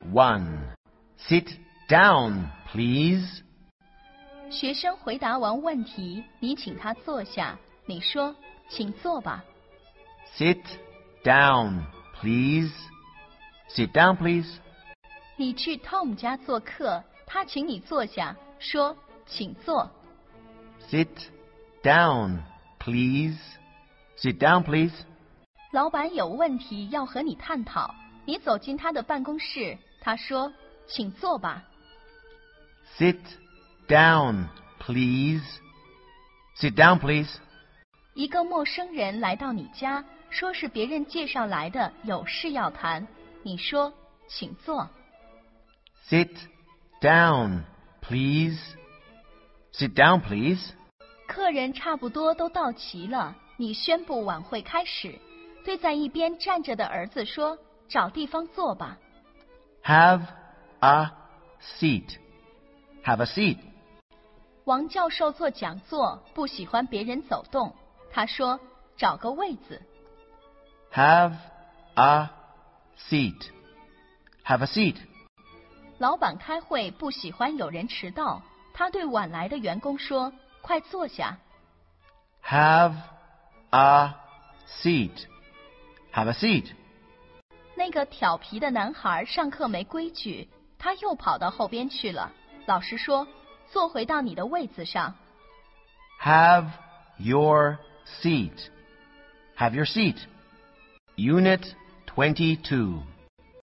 1. Sit down, please. 学生回答完问题，你请他坐下，你说请坐吧。 Sit down, please. Sit down, please. 你去 Tom 家做客，他请你坐下，说请坐。 Sit down, please. Sit down, please. 老板有问题要和你探讨，你走进他的办公室，他说请坐吧。 Sit down, please. Sit down, please. 一个陌生人来到你家，说是别人介绍来的，有事要谈，你说请坐。 Sit down, please. Sit down, please. 客人差不多都到齐了，你宣布晚会开始，对在一边站着的儿子说找地方坐吧。 Have a seat. Have a seat. 王教授做讲座，不喜欢别人走动，他说找个位子。 Have a seat. Have a seat. 老板开会不喜欢有人迟到，他对晚来的员工说快坐下。 Have a seat. Have a seat. 那个调皮的男孩上课没规矩，他又跑到后边去了。老师说坐回到你的位子上。 Have your seat. Have your seat. Unit 22.